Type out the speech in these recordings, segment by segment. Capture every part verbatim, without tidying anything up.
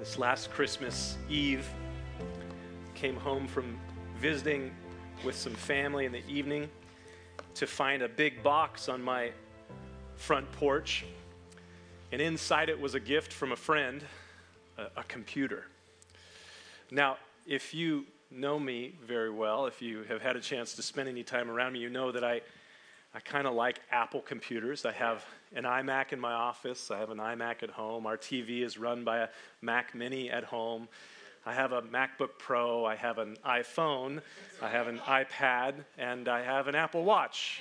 This last Christmas Eve, came home from visiting with some family in the evening to find a big box on my front porch. And inside it was a gift from a friend, a, a computer. Now, if you know me very well, if you have had a chance to spend any time around me, you know that I, I kind of like Apple computers. I have an iMac in my office. I have an iMac at home. Our T V is run by a Mac Mini at home. I have a MacBook Pro. I have an iPhone. I have an iPad. And I have an Apple Watch.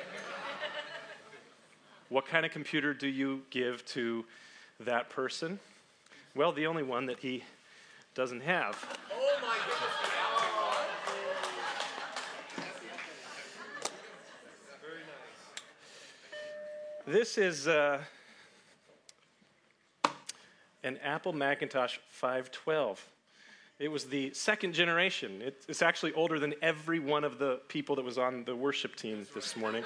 What kind of computer do you give to that person? Well, the only one that he doesn't have. Oh my goodness. This is uh, an Apple Macintosh five twelve. It was the second generation. It, it's actually older than every one of the people that was on the worship team this morning.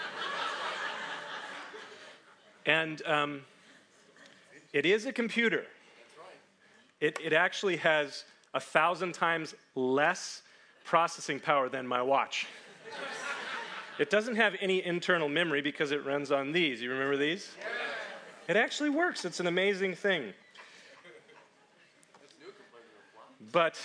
And um, it is a computer. It, it actually has a thousand times less processing power than my watch. It doesn't have any internal memory because it runs on these. You remember these? It actually works. It's an amazing thing. But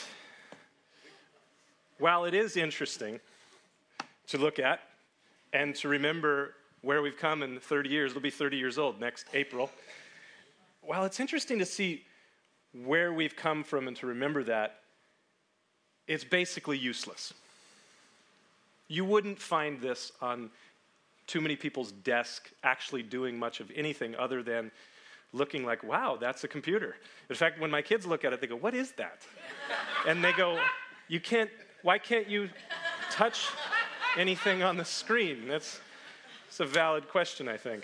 while it is interesting to look at and to remember where we've come in thirty years, it'll be thirty years old next April. While it's interesting to see where we've come from and to remember that, it's basically useless. You wouldn't find this on too many people's desk actually doing much of anything other than looking like, wow, that's a computer. In fact, when my kids look at it, they go, what is that? And they go, you can't, why can't you touch anything on the screen? That's, that's a valid question, I think.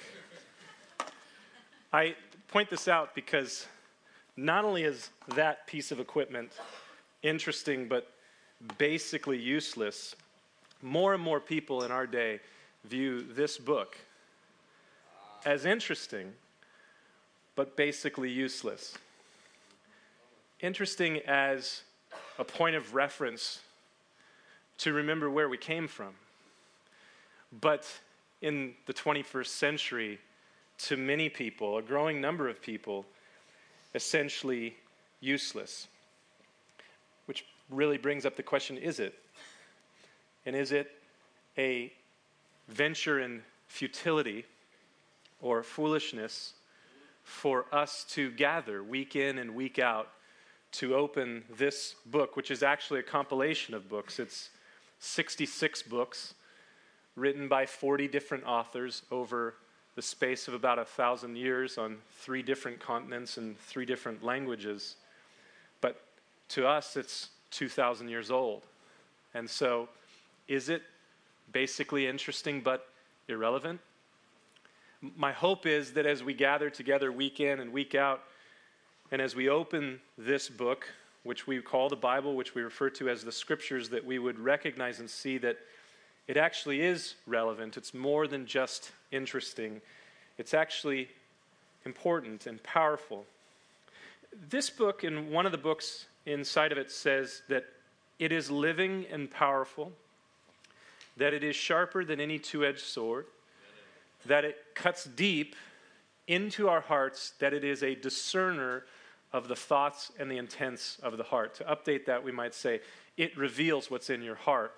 I point this out because not only is that piece of equipment interesting, but basically useless, more and more people in our day view this book as interesting, but basically useless. Interesting as a point of reference to remember where we came from. But in the twenty-first century, to many people, a growing number of people, essentially useless. Which really brings up the question, is it? And is it a venture in futility or foolishness for us to gather week in and week out to open this book, which is actually a compilation of books? It's sixty-six books written by forty different authors over the space of about a thousand years on three different continents and three different languages. But to us, it's two thousand years old. And so, is it basically interesting but irrelevant? My hope is that as we gather together week in and week out, and as we open this book, which we call the Bible, which we refer to as the Scriptures, that we would recognize and see that it actually is relevant. It's more than just interesting. It's actually important and powerful. This book, in one of the books inside of it, says that it is living and powerful, that it is sharper than any two-edged sword, that it cuts deep into our hearts, that it is a discerner of the thoughts and the intents of the heart. To update that, we might say, it reveals what's in your heart.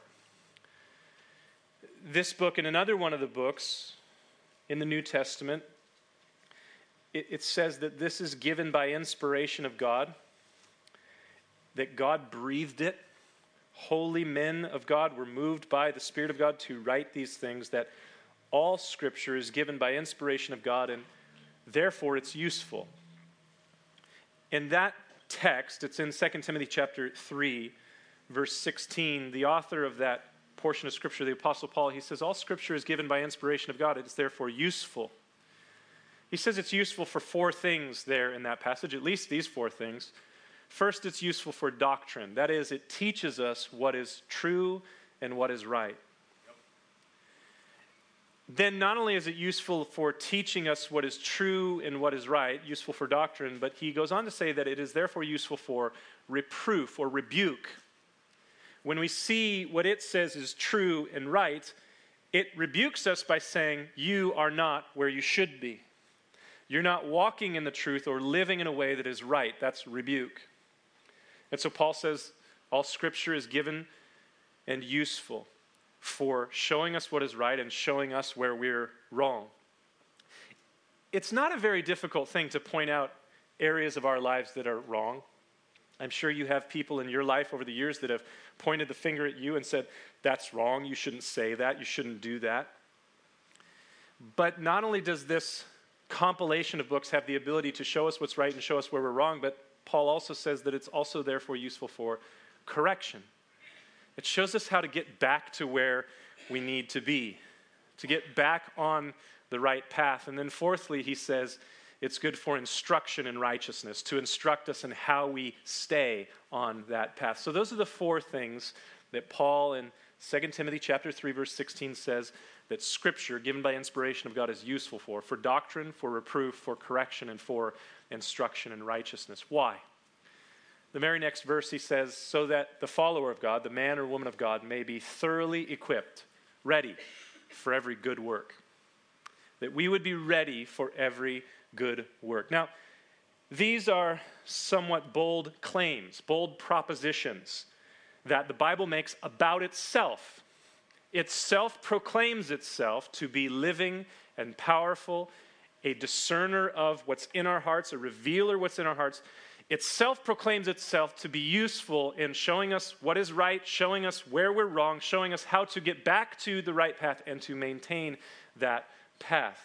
This book and another one of the books in the New Testament, it, it says that this is given by inspiration of God, that God breathed it. Holy men of God were moved by the Spirit of God to write these things, that all Scripture is given by inspiration of God, and therefore it's useful. In that text, it's in Second Timothy chapter three, verse sixteen, the author of that portion of Scripture, the Apostle Paul, he says, all Scripture is given by inspiration of God. It is therefore useful. He says it's useful for four things there in that passage, at least these four things. First, it's useful for doctrine. That is, it teaches us what is true and what is right. then not only is it useful for teaching us what is true and what is right, useful for doctrine, but he goes on to say that it is therefore useful for reproof or rebuke. When we see what it says is true and right, it rebukes us by saying, you are not where you should be. You're not walking in the truth or living in a way that is right. That's rebuke. And so Paul says, all Scripture is given and useful for showing us what is right and showing us where we're wrong. It's not a very difficult thing to point out areas of our lives that are wrong. I'm sure you have people in your life over the years that have pointed the finger at you and said, that's wrong, you shouldn't say that, you shouldn't do that. But not only does this compilation of books have the ability to show us what's right and show us where we're wrong, but Paul also says that it's also therefore useful for correction. It shows us how to get back to where we need to be, to get back on the right path. And then fourthly, he says, it's good for instruction in righteousness, to instruct us in how we stay on that path. So those are the four things that Paul in Second Timothy chapter three, verse sixteen says that Scripture, given by inspiration of God, is useful for, for doctrine, for reproof, for correction, and for instruction in righteousness. Why? The very next verse he says, so that the follower of God, the man or woman of God, may be thoroughly equipped, ready for every good work. That we would be ready for every good work. Now, these are somewhat bold claims, bold propositions that the Bible makes about itself. It self-proclaims itself to be living and powerful, a discerner of what's in our hearts, a revealer of what's in our hearts. It self-proclaims itself to be useful in showing us what is right, showing us where we're wrong, showing us how to get back to the right path and to maintain that path.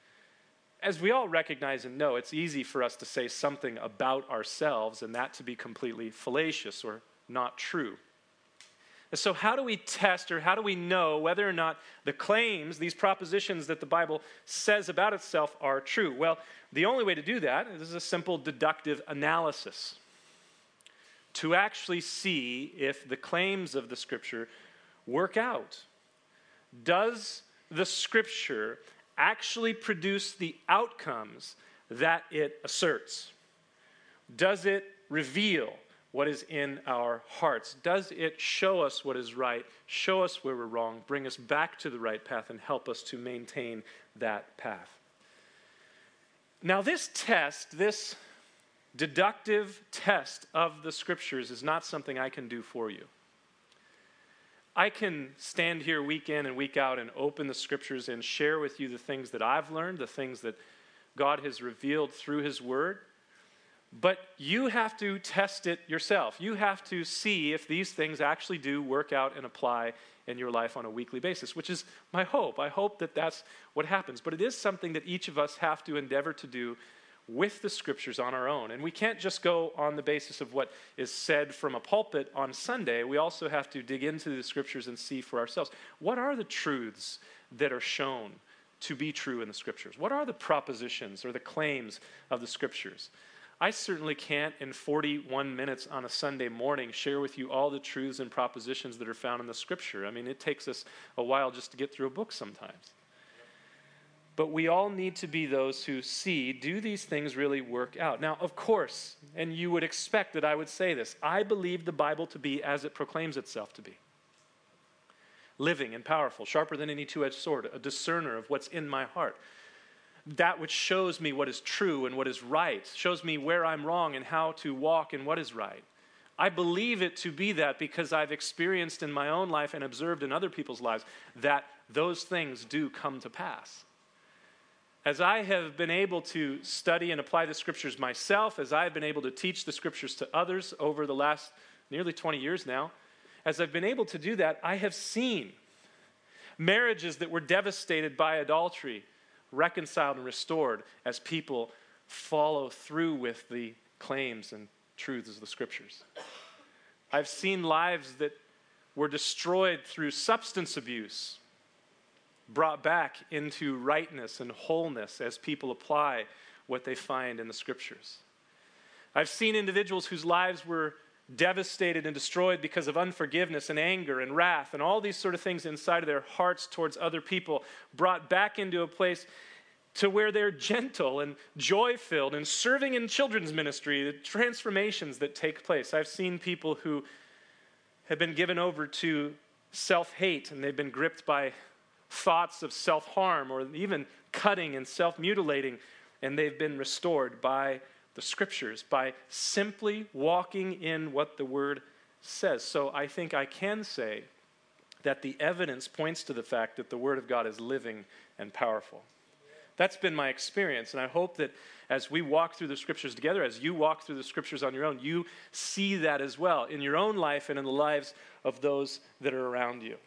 As we all recognize and know, it's easy for us to say something about ourselves and that to be completely fallacious or not true. And so how do we test or how do we know whether or not the claims, these propositions that the Bible says about itself are true? Well, the only way to do that is a simple deductive analysis. To actually see if the claims of the Scripture work out. Does the Scripture actually produce the outcomes that it asserts? Does it reveal what is in our hearts? Does it show us what is right, show us where we're wrong, bring us back to the right path, and help us to maintain that path? Now, this test, this deductive test of the Scriptures is not something I can do for you. I can stand here week in and week out and open the Scriptures and share with you the things that I've learned, the things that God has revealed through His Word. But you have to test it yourself. You have to see if these things actually do work out and apply in your life on a weekly basis, which is my hope. I hope that that's what happens. But it is something that each of us have to endeavor to do with the Scriptures on our own. And we can't just go on the basis of what is said from a pulpit on Sunday. We also have to dig into the Scriptures and see for ourselves, what are the truths that are shown to be true in the Scriptures? What are the propositions or the claims of the Scriptures? I certainly can't, in forty-one minutes on a Sunday morning, share with you all the truths and propositions that are found in the Scripture. I mean, it takes us a while just to get through a book sometimes. But we all need to be those who see, do these things really work out? Now, of course, and you would expect that I would say this, I believe the Bible to be as it proclaims itself to be. Living and powerful, sharper than any two-edged sword, a discerner of what's in my heart. That which shows me what is true and what is right, shows me where I'm wrong and how to walk in what is right. I believe it to be that because I've experienced in my own life and observed in other people's lives that those things do come to pass. As I have been able to study and apply the Scriptures myself, as I've been able to teach the Scriptures to others over the last nearly twenty years now, as I've been able to do that, I have seen marriages that were devastated by adultery reconciled and restored as people follow through with the claims and truths of the Scriptures. I've seen lives that were destroyed through substance abuse brought back into rightness and wholeness as people apply what they find in the Scriptures. I've seen individuals whose lives were devastated and destroyed because of unforgiveness and anger and wrath and all these sort of things inside of their hearts towards other people, brought back into a place to where they're gentle and joy-filled and serving in children's ministry, the transformations that take place. I've seen people who have been given over to self-hate, and they've been gripped by thoughts of self-harm or even cutting and self-mutilating, and they've been restored by the Scriptures, by simply walking in what the Word says. So I think I can say that the evidence points to the fact that the Word of God is living and powerful. That's been my experience, and I hope that as we walk through the Scriptures together, as you walk through the Scriptures on your own, you see that as well in your own life and in the lives of those that are around you.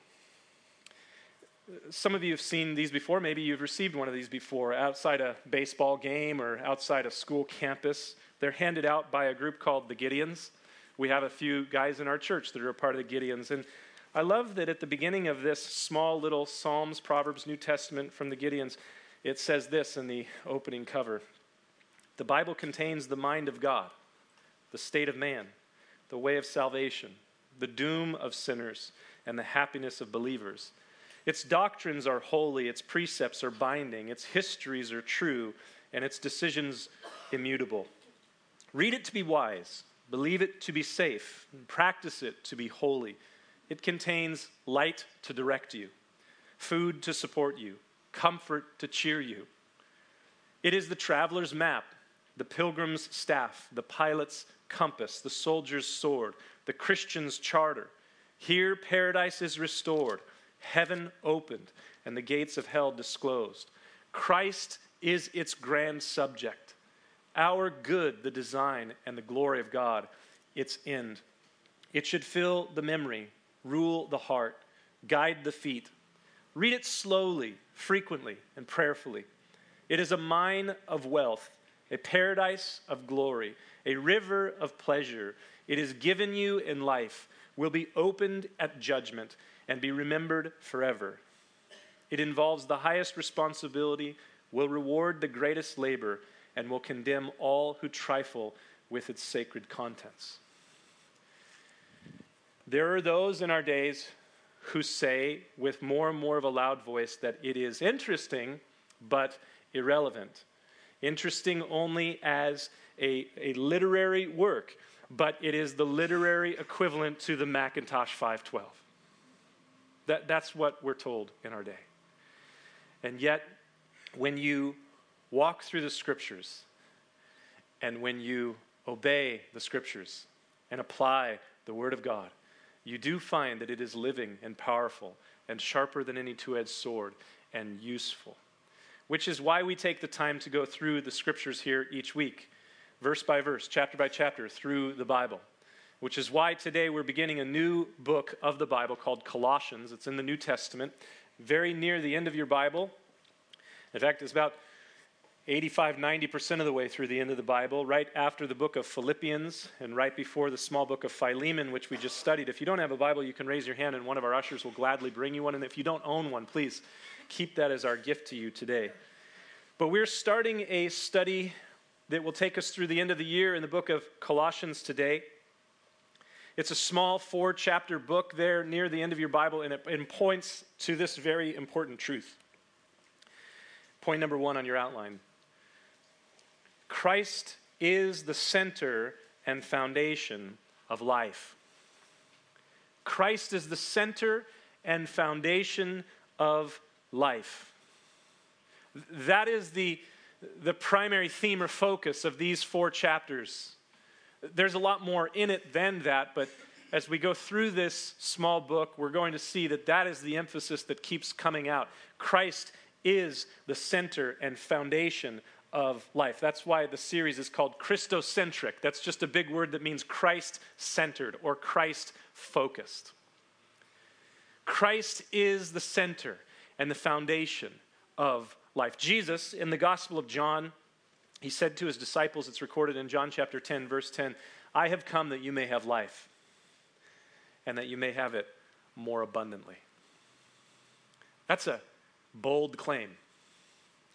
Some of you have seen these before. Maybe you've received one of these before outside a baseball game or outside a school campus. They're handed out by a group called the Gideons. We have a few guys in our church that are a part of the Gideons, and I love that at the beginning of this small little Psalms, Proverbs, New Testament from the Gideons, it says this in the opening cover: the Bible contains the mind of God, the state of man, the way of salvation, the doom of sinners, and the happiness of believers. Its doctrines are holy, its precepts are binding, its histories are true, and its decisions immutable. Read it to be wise, believe it to be safe, and practice it to be holy. It contains light to direct you, food to support you, comfort to cheer you. It is the traveler's map, the pilgrim's staff, the pilot's compass, the soldier's sword, the Christian's charter. Here paradise is restored, heaven opened, and the gates of hell disclosed. Christ is its grand subject, our good, the design, and the glory of God, its end. It should fill the memory, rule the heart, guide the feet. Read it slowly, frequently, and prayerfully. It is a mine of wealth, a paradise of glory, a river of pleasure. It is given you in life, will be opened at judgment, and be remembered forever. It involves the highest responsibility, will reward the greatest labor, and will condemn all who trifle with its sacred contents. There are those in our days who say with more and more of a loud voice that it is interesting but irrelevant. Interesting only as a, a literary work, but it is the literary equivalent to the Macintosh five twelve. That, that's what we're told in our day. And yet, when you walk through the Scriptures, and when you obey the Scriptures and apply the Word of God, you do find that it is living and powerful and sharper than any two-edged sword and useful. Which is why we take the time to go through the Scriptures here each week, verse by verse, chapter by chapter, through the Bible. Which is why today we're beginning a new book of the Bible called Colossians. It's in the New Testament, very near the end of your Bible. In fact, it's about eighty-five, ninety percent of the way through the end of the Bible, right after the book of Philippians and right before the small book of Philemon, which we just studied. If you don't have a Bible, you can raise your hand and one of our ushers will gladly bring you one. And if you don't own one, please keep that as our gift to you today. But we're starting a study that will take us through the end of the year in the book of Colossians today. It's a small four-chapter book there near the end of your Bible, and it, it points to this very important truth. Point number one on your outline. Christ is the center and foundation of life. Christ is the center and foundation of life. That is the, the primary theme or focus of these four chapters. There's a lot more in it than that, but as we go through this small book, we're going to see that that is the emphasis that keeps coming out. Christ is the center and foundation of life. That's why the series is called Christocentric. That's just a big word that means Christ-centered or Christ-focused. Christ is the center and the foundation of life. Jesus, in the Gospel of John, he said to his disciples, it's recorded in John chapter ten, verse ten, I have come that you may have life, and that you may have it more abundantly. That's a bold claim.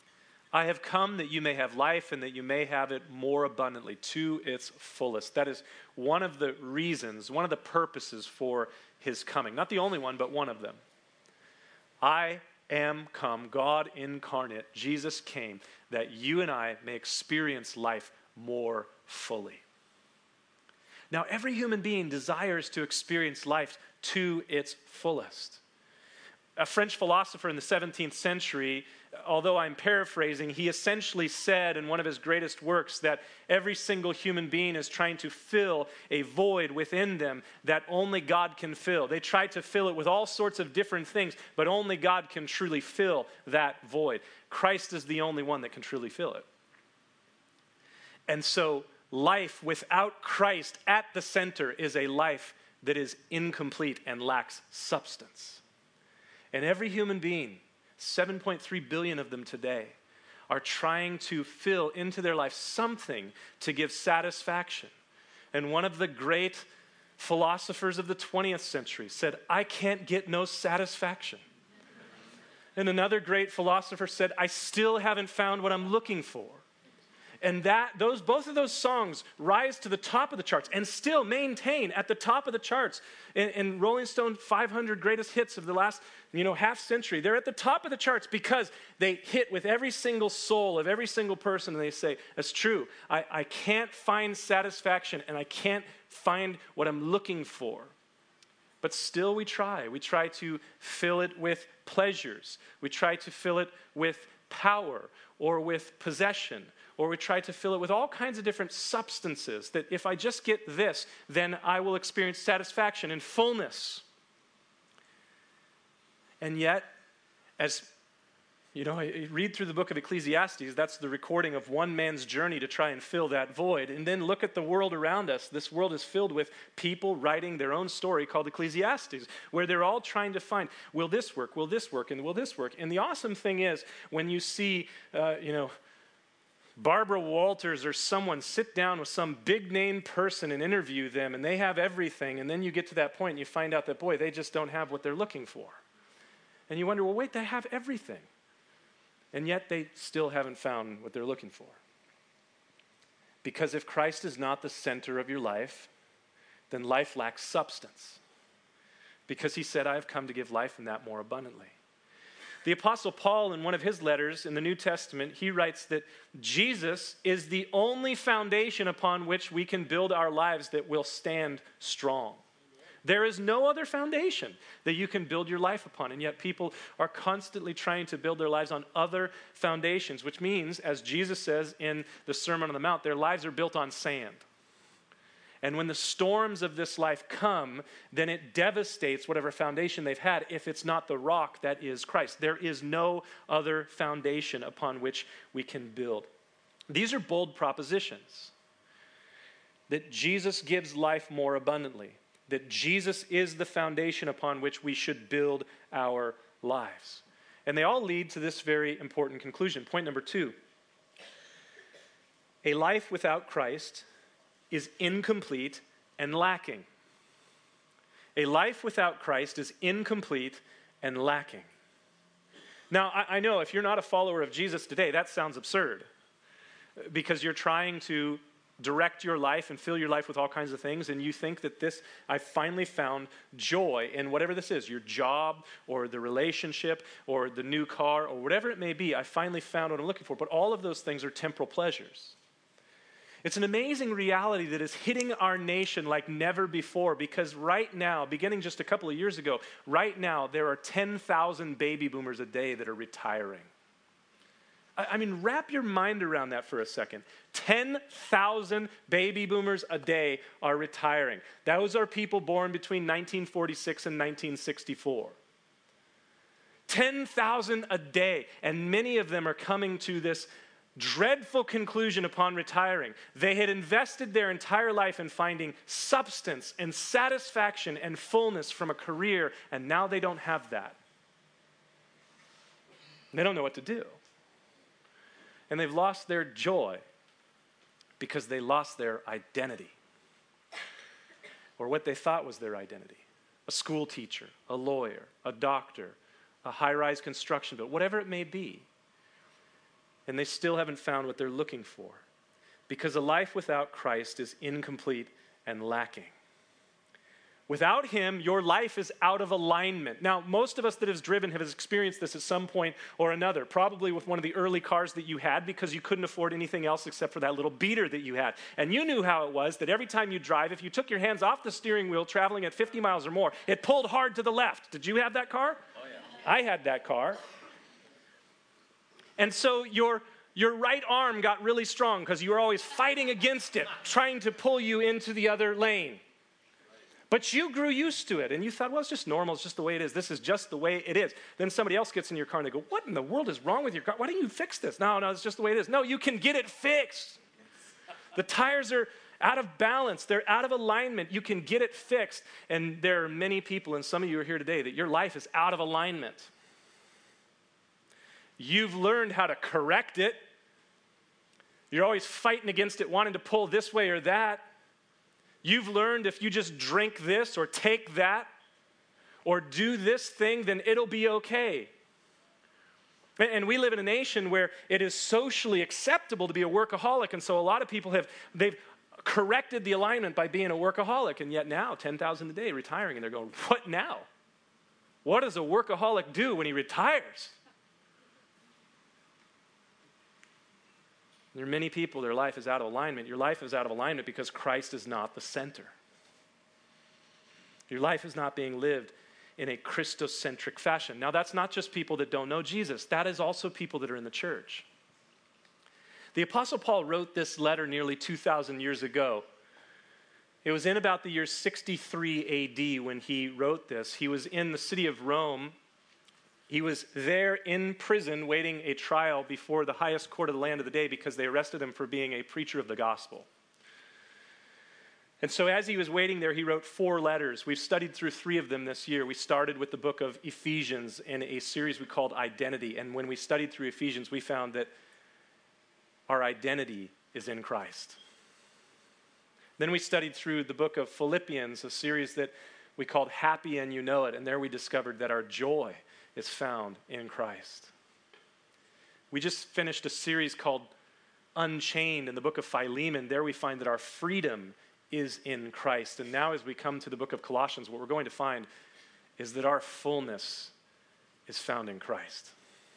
I have come that you may have life and that you may have it more abundantly, to its fullest. That is one of the reasons, one of the purposes for his coming. Not the only one, but one of them. I am come, God incarnate, Jesus came, that you and I may experience life more fully. Now, every human being desires to experience life to its fullest. A French philosopher in the seventeenth century, although I'm paraphrasing, he essentially said in one of his greatest works that every single human being is trying to fill a void within them that only God can fill. They try to fill it with all sorts of different things, but only God can truly fill that void. Christ is the only one that can truly fill it. And so life without Christ at the center is a life that is incomplete and lacks substance. And every human being, seven point three billion of them today, are trying to fill into their life something to give satisfaction. And one of the great philosophers of the twentieth century said, I can't get no satisfaction. And another great philosopher said, I still haven't found what I'm looking for. And that those both of those songs rise to the top of the charts and still maintain at the top of the charts. In, in Rolling Stone five hundred greatest hits of the last, you know, half century, they're at the top of the charts because they hit with every single soul of every single person, and they say, that's true. I, I can't find satisfaction, and I can't find what I'm looking for. But still we try. We try to fill it with pleasures. We try to fill it with power or with possession. Or we try to fill it with all kinds of different substances that if I just get this, then I will experience satisfaction and fullness. And yet, as you know, I read through the book of Ecclesiastes, that's the recording of one man's journey to try and fill that void. And then look at the world around us. This world is filled with people writing their own story called Ecclesiastes, where they're all trying to find, will this work, will this work, and will this work? And the awesome thing is, when you see, uh, you know, Barbara Walters or someone sit down with some big name person and interview them, and they have everything, and then you get to that point and you find out that, boy, they just don't have what they're looking for. And you wonder, well, wait, they have everything. And yet they still haven't found what they're looking for. Because if Christ is not the center of your life, then life lacks substance. Because he said, I have come to give life and that more abundantly. The Apostle Paul, in one of his letters in the New Testament, he writes that Jesus is the only foundation upon which we can build our lives that will stand strong. There is no other foundation that you can build your life upon, and yet people are constantly trying to build their lives on other foundations, which means, as Jesus says in the Sermon on the Mount, their lives are built on sand. And when the storms of this life come, then it devastates whatever foundation they've had if it's not the rock that is Christ. There is no other foundation upon which we can build. These are bold propositions. That Jesus gives life more abundantly. That Jesus is the foundation upon which we should build our lives. And they all lead to this very important conclusion. Point number two. A life without Christ is incomplete and lacking. A life without Christ is incomplete and lacking. Now, I, I know if you're not a follower of Jesus today, that sounds absurd because you're trying to direct your life and fill your life with all kinds of things, and you think that this, I finally found joy in whatever this is, your job or the relationship or the new car or whatever it may be. I finally found what I'm looking for, but all of those things are temporal pleasures. It's an amazing reality that is hitting our nation like never before, because right now, beginning just a couple of years ago, right now there are ten thousand baby boomers a day that are retiring. I, I mean, wrap your mind around that for a second. ten thousand baby boomers a day are retiring. Those are people born between nineteen forty-six and nineteen sixty-four. ten thousand a day, and many of them are coming to this dreadful conclusion upon retiring. They had invested their entire life in finding substance and satisfaction and fullness from a career, and now they don't have that. They don't know what to do. And they've lost their joy because they lost their identity, or what they thought was their identity. A school teacher, a lawyer, a doctor, a high-rise construction builder, whatever it may be. and they still haven't found what they're looking for. Because a life without Christ is incomplete and lacking. Without him, your life is out of alignment. Now, most of us that have driven have experienced this at some point or another, probably with one of the early cars that you had because you couldn't afford anything else except for that little beater that you had. And you knew how it was that every time you drive, if you took your hands off the steering wheel traveling at fifty miles or more, it pulled hard to the left. Did you have that car? Oh, yeah. I had that car. And so your Your right arm got really strong because you were always fighting against it, trying to pull you into the other lane. But you grew used to it, and you thought, well, it's just normal. It's just the way it is. This is just the way it is. Then somebody else gets in your car, and they go, what in the world is wrong with your car? Why don't you fix this? No, no, it's just the way it is. No, you can get it fixed. The tires are out of balance. They're out of alignment. You can get it fixed. And there are many people, and some of you are here today, that your life is out of alignment. You've learned how to correct it. You're always fighting against it, wanting to pull this way or that. You've learned if you just drink this or take that or do this thing, then it'll be okay. And we live in a nation where it is socially acceptable to be a workaholic, and so a lot of people have, they've corrected the alignment by being a workaholic, and yet now, ten thousand a day, retiring, and they're going, what now? What does a workaholic do when he retires? There are many people, their life is out of alignment. Your life is out of alignment because Christ is not the center. Your life is not being lived in a Christocentric fashion. Now, that's not just people that don't know Jesus. That is also people that are in the church. The Apostle Paul wrote this letter nearly two thousand years ago. It was in about the year sixty-three A D when he wrote this. He was in the city of Rome. He was there in prison waiting a trial before the highest court of the land of the day because they arrested him for being a preacher of the gospel. And so as he was waiting there, he wrote four letters. We've studied through three of them this year. We started with the book of Ephesians in a series we called Identity. And when we studied through Ephesians, we found that our identity is in Christ. Then we studied through the book of Philippians, a series that we called Happy and You Know It. And there we discovered that our joy is found in Christ. We just finished a series called Unchained in the book of Philemon. There we find that our freedom is in Christ. And now as we come to the book of Colossians, what we're going to find is that our fullness is found in Christ.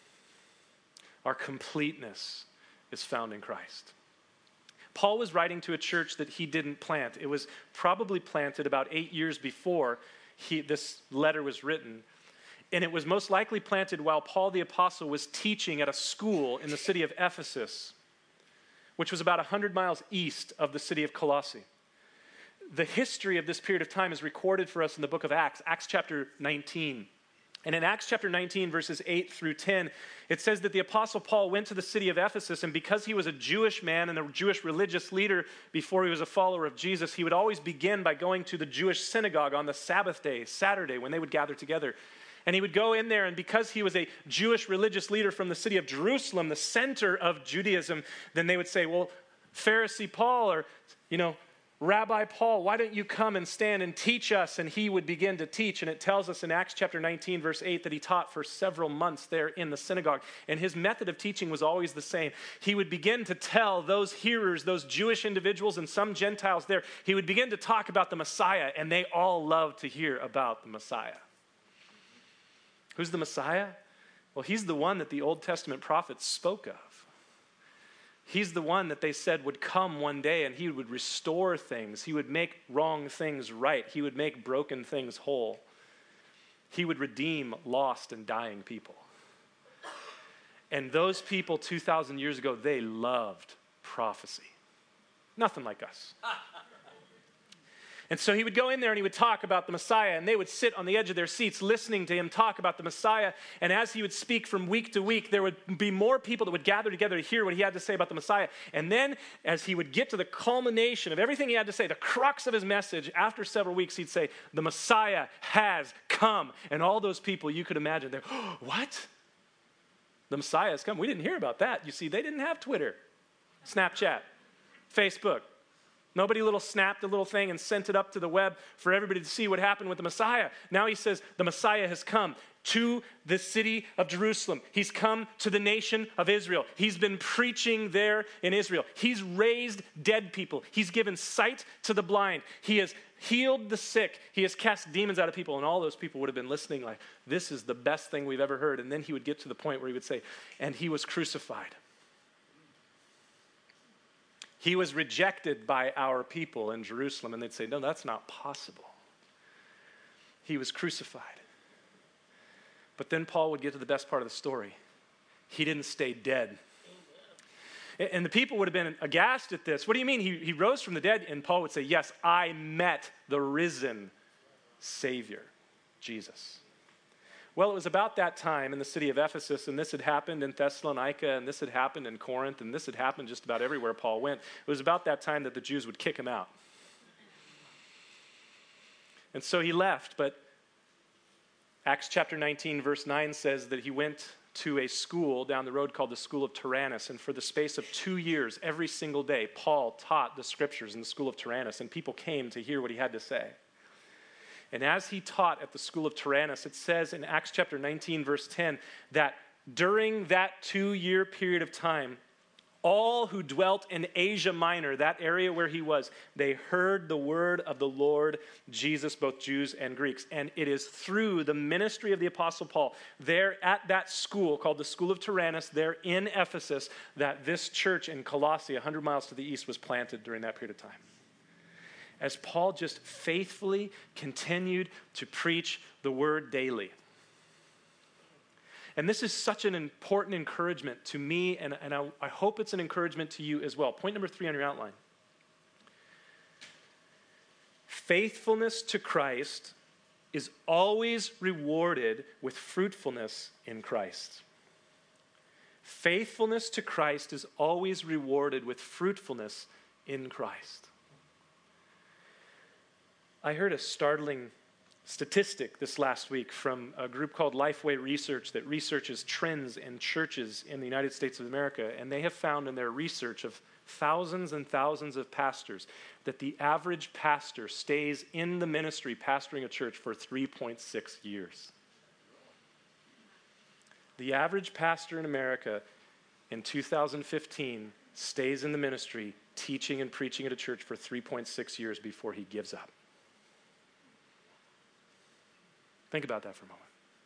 Our completeness is found in Christ. Paul was writing to a church that he didn't plant. It was probably planted about eight years before he, this letter was written. And it was most likely planted while Paul the Apostle was teaching at a school in the city of Ephesus, which was about one hundred miles east of the city of Colossae. The history of this period of time is recorded for us in the book of Acts, Acts chapter nineteen. And in Acts chapter nineteen, verses eight through ten, it says that the Apostle Paul went to the city of Ephesus, and because he was a Jewish man and a Jewish religious leader before he was a follower of Jesus, he would always begin by going to the Jewish synagogue on the Sabbath day, Saturday, when they would gather together. And he would go in there, and because he was a Jewish religious leader from the city of Jerusalem, the center of Judaism, then they would say, well, Pharisee Paul, or, you know, Rabbi Paul, why don't you come and stand and teach us? And he would begin to teach. And it tells us in Acts chapter nineteen, verse eight, that he taught for several months there in the synagogue. And his method of teaching was always the same. He would begin to tell those hearers, those Jewish individuals and some Gentiles there, he would begin to talk about the Messiah, and they all loved to hear about the Messiah. Who's the Messiah? Well, he's the one that the Old Testament prophets spoke of. He's the one that they said would come one day, and he would restore things. He would make wrong things right. He would make broken things whole. He would redeem lost and dying people. And those people two thousand years ago, they loved prophecy. Nothing like us. And so he would go in there and he would talk about the Messiah, and they would sit on the edge of their seats listening to him talk about the Messiah. And as he would speak from week to week, there would be more people that would gather together to hear what he had to say about the Messiah. And then as he would get to the culmination of everything he had to say, the crux of his message, after several weeks, he'd say, the Messiah has come. And all those people, you could imagine, they're, oh, what? The Messiah has come? We didn't hear about that. You see, they didn't have Twitter, Snapchat, Facebook. Nobody little snapped a little thing and sent it up to the web for everybody to see what happened with the Messiah. Now he says, the Messiah has come. to the city of Jerusalem. He's come to the nation of Israel. He's been preaching there in Israel. He's raised dead people. He's given sight to the blind. He has healed the sick. He has cast demons out of people. And all those people would have been listening like, this is the best thing we've ever heard. And then he would get to the point where he would say, and he was crucified. He was rejected by our people in Jerusalem. And they'd say, no, that's not possible. He was crucified. But then Paul would get to the best part of the story. He didn't stay dead. And the people would have been aghast at this. What do you mean? He, he rose from the dead? And Paul would say, yes, I met the risen Savior, Jesus. Well, it was about that time in the city of Ephesus, and this had happened in Thessalonica, and this had happened in Corinth, and this had happened just about everywhere Paul went. It was about that time that the Jews would kick him out. And so he left, but Acts chapter nineteen, verse nine says that he went to a school down the road called the School of Tyrannus, and for the space of two years, every single day, Paul taught the scriptures in the School of Tyrannus, and people came to hear what he had to say. And as he taught at the School of Tyrannus, it says in Acts chapter nineteen, verse ten, that during that two-year period of time, all who dwelt in Asia Minor, that area where he was, they heard the word of the Lord Jesus, both Jews and Greeks. And it is through the ministry of the Apostle Paul there at that school called the School of Tyrannus, there in Ephesus, that this church in Colossae, one hundred miles to the east, was planted during that period of time. As Paul just faithfully continued to preach the word daily. And this is such an important encouragement to me, and, and I, I hope it's an encouragement to you as well. Point number three on your outline. Faithfulness to Christ is always rewarded with fruitfulness in Christ. Faithfulness to Christ is always rewarded with fruitfulness in Christ. I heard a startling statistic this last week from a group called Lifeway Research that researches trends in churches in the United States of America, and they have found in their research of thousands and thousands of pastors that the average pastor stays in the ministry pastoring a church for three point six years. The average pastor in America in two thousand fifteen stays in the ministry teaching and preaching at a church for three point six years before he gives up. Think about that for a moment.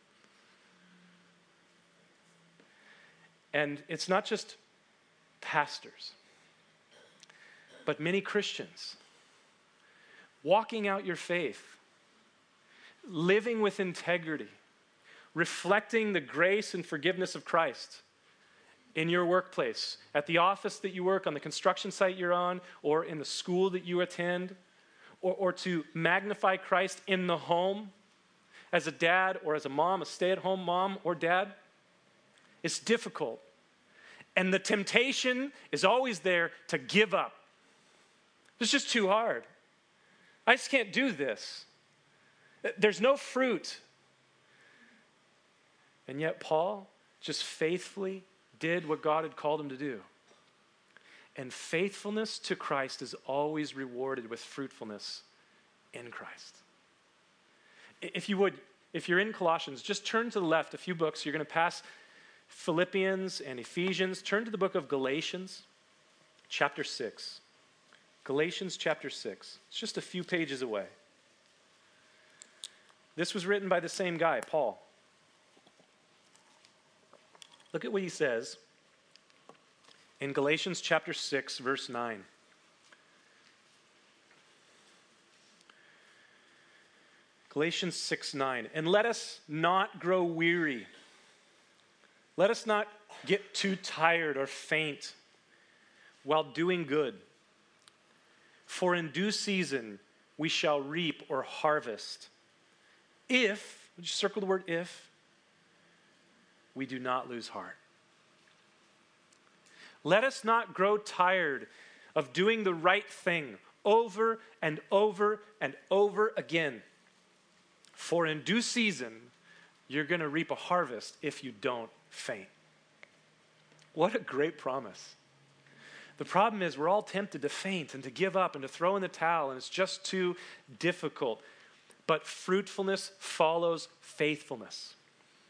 And it's not just pastors, but many Christians walking out your faith, living with integrity, reflecting the grace and forgiveness of Christ in your workplace, at the office that you work, on the construction site you're on, or in the school that you attend, or, or to magnify Christ in the home, as a dad or as a mom, a stay-at-home mom or dad. It's difficult. And the temptation is always there to give up. It's just too hard. I just can't do this. There's no fruit. And yet Paul just faithfully did what God had called him to do. And faithfulness to Christ is always rewarded with fruitfulness in Christ. If you would, if you're in Colossians, just turn to the left a few books. You're going to pass Philippians and Ephesians. Turn to the book of Galatians, chapter six. Galatians chapter six. It's just a few pages away. This was written by the same guy, Paul. Look at what he says in Galatians chapter six, verse nine. Galatians six nine, and let us not grow weary. Let us not get too tired or faint while doing good. For in due season we shall reap or harvest. If, would you circle the word if? We do not lose heart. Let us not grow tired of doing the right thing over and over and over again. For in due season, you're going to reap a harvest if you don't faint. What a great promise. The problem is we're all tempted to faint and to give up and to throw in the towel, and it's just too difficult. But fruitfulness follows faithfulness.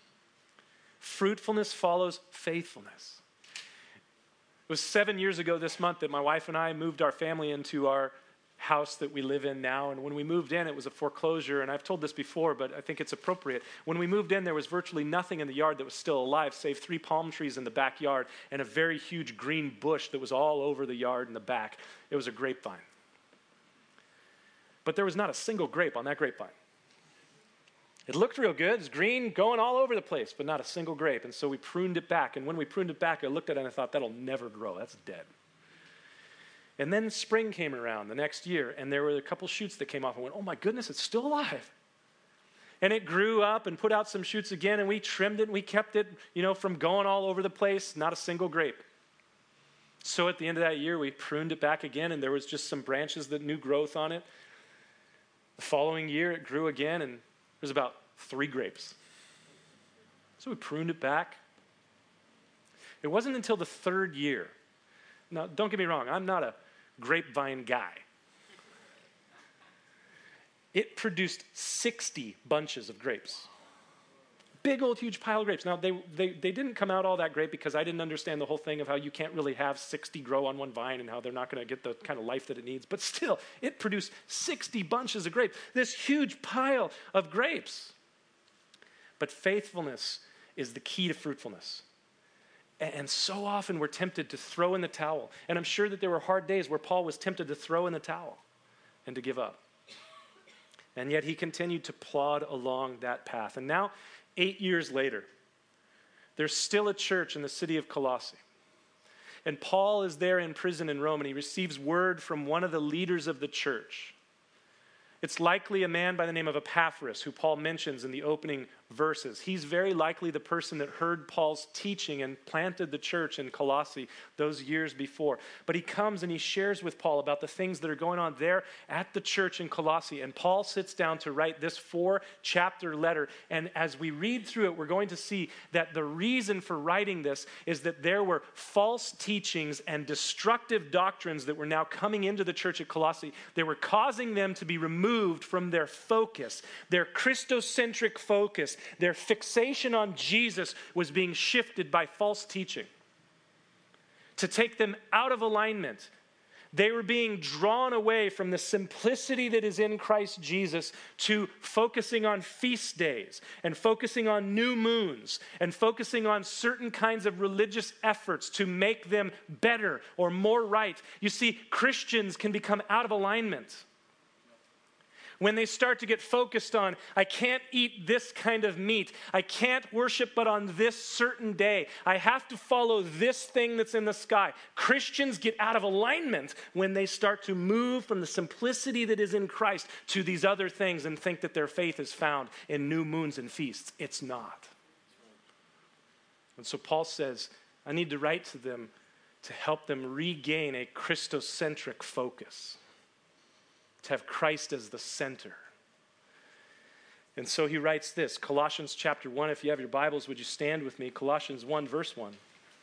Fruitfulness follows faithfulness. It was seven years ago this month that my wife and I moved our family into our house that we live in now. And when we moved in, it was a foreclosure. And I've told this before, but I think it's appropriate. When we moved in, there was virtually nothing in the yard that was still alive, save three palm trees in the backyard and a very huge green bush that was all over the yard in the back. It was a grapevine. But there was not a single grape on that grapevine. It looked real good. It was green, going all over the place, but not a single grape. And so we pruned it back. And when we pruned it back, I looked at it and I thought, that'll never grow. That's dead. And then spring came around the next year, and there were a couple shoots that came off. And went, oh my goodness, it's still alive. And it grew up and put out some shoots again, and we trimmed it, and we kept it, you know, from going all over the place, not a single grape. So at the end of that year, we pruned it back again, and there was just some branches that new growth on it. The following year, it grew again, and there's about three grapes. So we pruned it back. It wasn't until the third year. Now, don't get me wrong, I'm not a grapevine guy. It produced sixty bunches of grapes. Big old huge pile of grapes. Now, they, they, they didn't come out all that great because I didn't understand the whole thing of how you can't really have sixty grow on one vine and how they're not going to get the kind of life that it needs. But still, it produced sixty bunches of grapes. This huge pile of grapes. But faithfulness is the key to fruitfulness. And so often we're tempted to throw in the towel. And I'm sure that there were hard days where Paul was tempted to throw in the towel and to give up. And yet he continued to plod along that path. And now, eight years later, there's still a church in the city of Colossae. And Paul is there in prison in Rome, and he receives word from one of the leaders of the church. It's likely a man by the name of Epaphras, who Paul mentions in the opening verses. He's very likely the person that heard Paul's teaching and planted the church in Colossae those years before. But he comes and he shares with Paul about the things that are going on there at the church in Colossae. And Paul sits down to write this four-chapter letter. And as we read through it, we're going to see that the reason for writing this is that there were false teachings and destructive doctrines that were now coming into the church at Colossae. They were causing them to be removed from their focus, their Christocentric focus. Their fixation on Jesus was being shifted by false teaching to take them out of alignment. They were being drawn away from the simplicity that is in Christ Jesus to focusing on feast days and focusing on new moons and focusing on certain kinds of religious efforts to make them better or more right. You see, Christians can become out of alignment when they start to get focused on, I can't eat this kind of meat. I can't worship but on this certain day. I have to follow this thing that's in the sky. Christians get out of alignment when they start to move from the simplicity that is in Christ to these other things and think that their faith is found in new moons and feasts. It's not. And so Paul says, I need to write to them to help them regain a Christocentric focus, to have Christ as the center. And so he writes this, Colossians chapter one. If you have your Bibles, would you stand with me? Colossians one, verse one.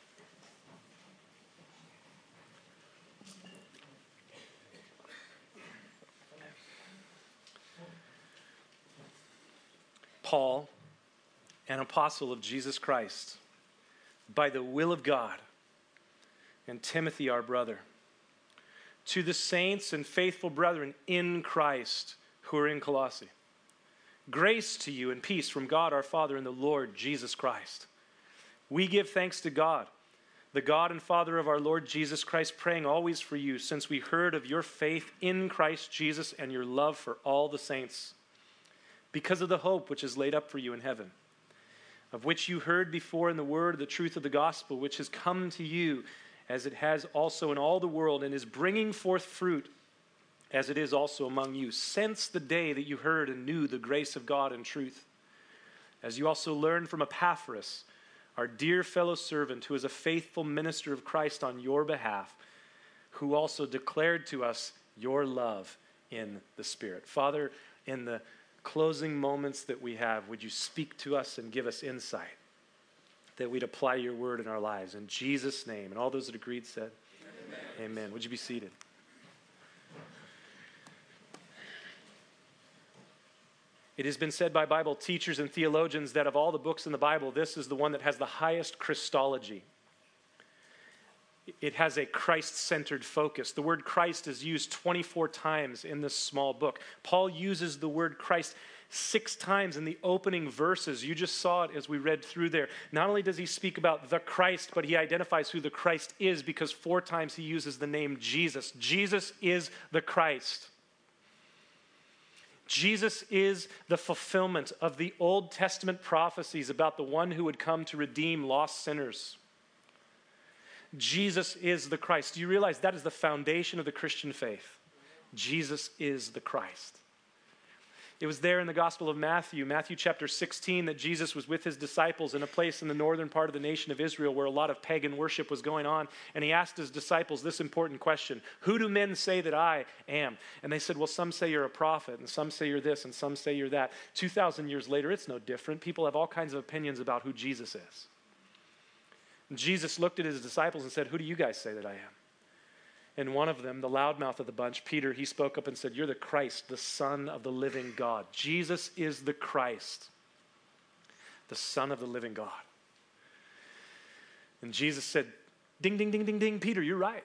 Paul, an apostle of Jesus Christ, by the will of God, and Timothy, our brother, to the saints and faithful brethren in Christ who are in Colossae. Grace to you and peace from God our Father and the Lord Jesus Christ. We give thanks to God, the God and Father of our Lord Jesus Christ, praying always for you, since we heard of your faith in Christ Jesus and your love for all the saints, because of the hope which is laid up for you in heaven, of which you heard before in the word of the truth of the gospel, which has come to you, as it has also in all the world, and is bringing forth fruit, as it is also among you, since the day that you heard and knew the grace of God and truth. As you also learned from Epaphras, our dear fellow servant, who is a faithful minister of Christ on your behalf, who also declared to us your love in the Spirit. Father, in the closing moments that we have, would you speak to us and give us insight, that we'd apply your word in our lives. In Jesus' name. And all those that agreed said, Amen. Amen. Would you be seated? It has been said by Bible teachers and theologians that of all the books in the Bible, this is the one that has the highest Christology. It has a Christ-centered focus. The word Christ is used twenty-four times in this small book. Paul uses the word Christ six times in the opening verses. You just saw it as we read through there. Not only does he speak about the Christ, but he identifies who the Christ is, because four times he uses the name Jesus. Jesus is the Christ. Jesus is the fulfillment of the Old Testament prophecies about the one who would come to redeem lost sinners. Jesus is the Christ. Do you realize that is the foundation of the Christian faith? Jesus is the Christ. It was there in the Gospel of Matthew, Matthew chapter sixteen, that Jesus was with his disciples in a place in the northern part of the nation of Israel where a lot of pagan worship was going on. And he asked his disciples this important question: who do men say that I am? And they said, well, some say you're a prophet, and some say you're this, and some say you're that. two thousand years later, it's no different. People have all kinds of opinions about who Jesus is. And Jesus looked at his disciples and said, who do you guys say that I am? And one of them, the loudmouth of the bunch, Peter, he spoke up and said, you're the Christ, the Son of the living God. Jesus is the Christ, the Son of the living God. And Jesus said, ding, ding, ding, ding, ding, Peter, you're right.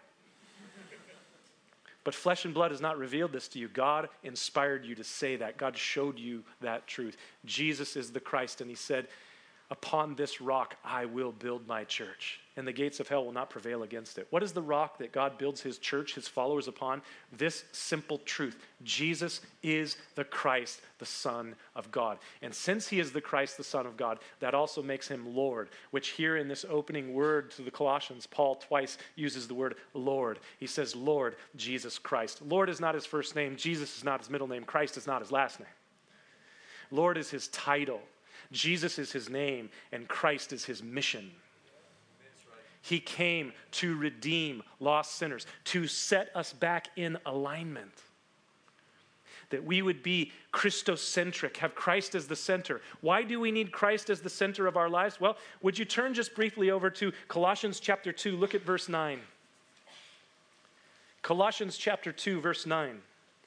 But flesh and blood has not revealed this to you. God inspired you to say that. God showed you that truth. Jesus is the Christ, and he said, upon this rock I will build my church, and the gates of hell will not prevail against it. What is the rock that God builds his church, his followers upon? This simple truth: Jesus is the Christ, the Son of God. And since he is the Christ, the Son of God, that also makes him Lord, which here in this opening word to the Colossians, Paul twice uses the word Lord. He says, Lord Jesus Christ. Lord is not his first name. Jesus is not his middle name. Christ is not his last name. Lord is his title. Jesus is his name, and Christ is his mission. He came to redeem lost sinners, to set us back in alignment. That we would be Christocentric, have Christ as the center. Why do we need Christ as the center of our lives? Well, would you turn just briefly over to Colossians chapter two, look at verse nine. Colossians chapter two, verse nine.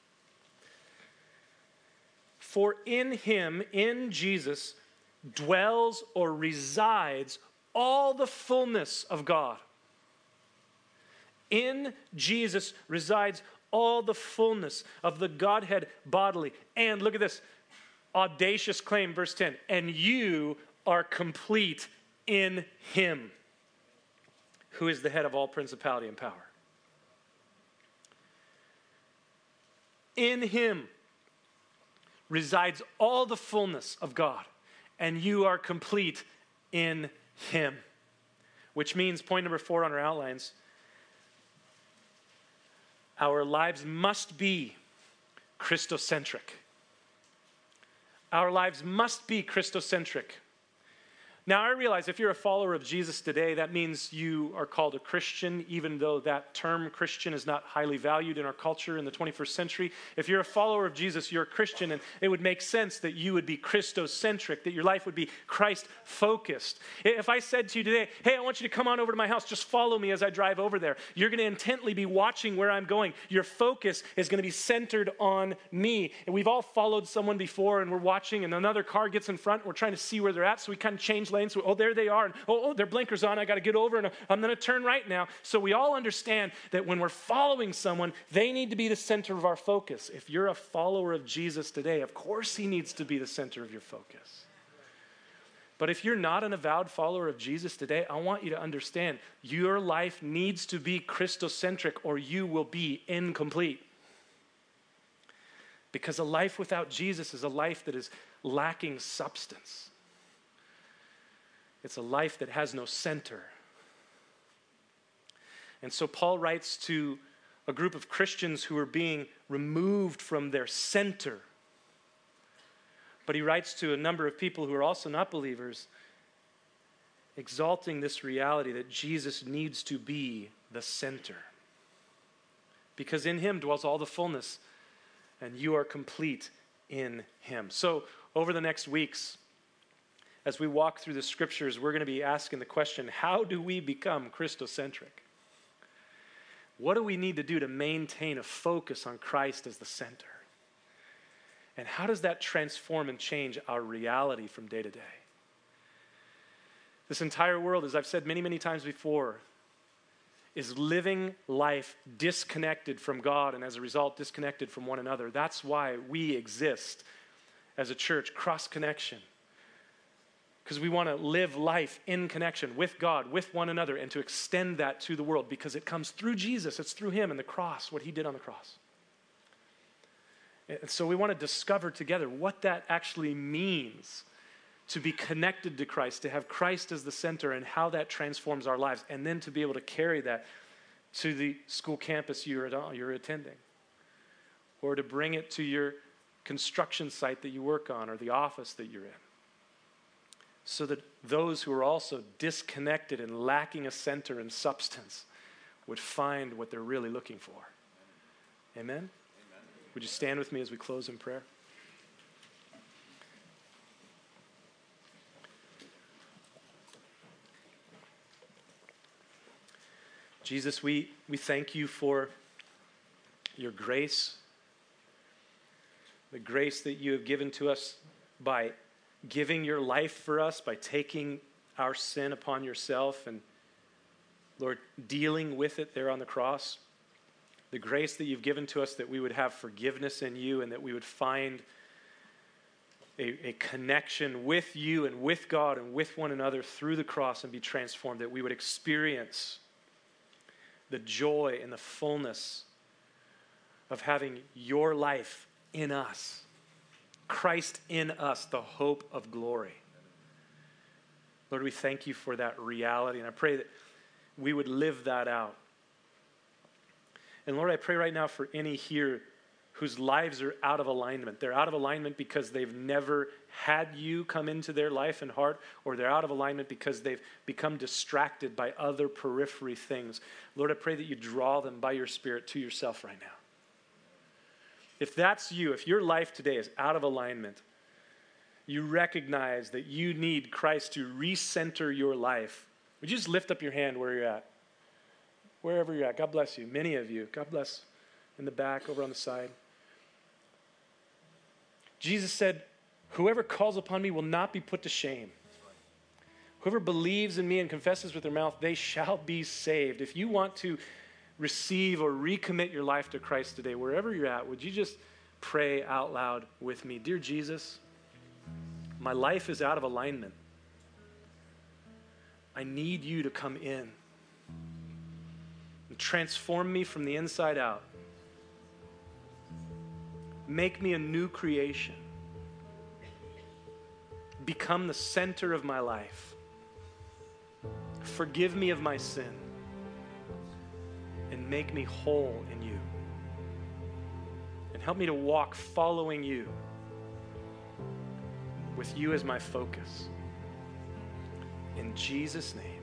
For in him, in Jesus, dwells or resides all the fullness of God. In Jesus resides all the fullness of the Godhead bodily. And look at this audacious claim, verse ten. And you are complete in him, who is the head of all principality and power. In him resides all the fullness of God, and you are complete in him. Which means, point number four on our outlines, our lives must be Christocentric. Our lives must be Christocentric. Now, I realize if you're a follower of Jesus today, that means you are called a Christian, even though that term Christian is not highly valued in our culture in the twenty-first century. If you're a follower of Jesus, you're a Christian, and it would make sense that you would be Christocentric, that your life would be Christ-focused. If I said to you today, hey, I want you to come on over to my house, just follow me as I drive over there, you're going to intently be watching where I'm going. Your focus is going to be centered on me. And we've all followed someone before, and we're watching, and another car gets in front, and we're trying to see where they're at, so we kind of change lanes. So, oh, there they are. And, oh, oh, their blinkers on. I got to get over, and I'm going to turn right now. So we all understand that when we're following someone, they need to be the center of our focus. If you're a follower of Jesus today, of course he needs to be the center of your focus. But if you're not an avowed follower of Jesus today, I want you to understand your life needs to be Christocentric, or you will be incomplete. Because a life without Jesus is a life that is lacking substance. It's a life that has no center. And so Paul writes to a group of Christians who are being removed from their center. But he writes to a number of people who are also not believers, exalting this reality that Jesus needs to be the center. Because in him dwells all the fullness, and you are complete in him. So over the next weeks, as we walk through the scriptures, we're going to be asking the question, how do we become Christocentric? What do we need to do to maintain a focus on Christ as the center? And how does that transform and change our reality from day to day? This entire world, as I've said many, many times before, is living life disconnected from God and as a result disconnected from one another. That's why we exist as a church, cross-connection. Because we want to live life in connection with God, with one another, and to extend that to the world because it comes through Jesus. It's through him and the cross, what he did on the cross. And so we want to discover together what that actually means to be connected to Christ, to have Christ as the center and how that transforms our lives, and then to be able to carry that to the school campus you're, you're attending, or to bring it to your construction site that you work on or the office that you're in, so that those who are also disconnected and lacking a center and substance would find what they're really looking for. Amen? Amen. Would you stand with me as we close in prayer? Jesus, we, we thank you for your grace, the grace that you have given to us by giving your life for us, by taking our sin upon yourself and, Lord, dealing with it there on the cross. The grace that you've given to us that we would have forgiveness in you and that we would find a, a connection with you and with God and with one another through the cross and be transformed, that we would experience the joy and the fullness of having your life in us. Christ in us, the hope of glory. Lord, we thank you for that reality, and I pray that we would live that out. And Lord, I pray right now for any here whose lives are out of alignment. They're out of alignment because they've never had you come into their life and heart, or they're out of alignment because they've become distracted by other periphery things. Lord, I pray that you draw them by your Spirit to yourself right now. If that's you, if your life today is out of alignment, you recognize that you need Christ to recenter your life, would you just lift up your hand where you're at? Wherever you're at. God bless you. Many of you. God bless in the back, over on the side. Jesus said, whoever calls upon me will not be put to shame. Whoever believes in me and confesses with their mouth, they shall be saved. If you want to receive or recommit your life to Christ today, wherever you're at, would you just pray out loud with me? Dear Jesus, my life is out of alignment. I need you to come in and transform me from the inside out. Make me a new creation. Become the center of my life. Forgive me of my sin. And make me whole in you. And help me to walk following you, with you as my focus. In Jesus' name.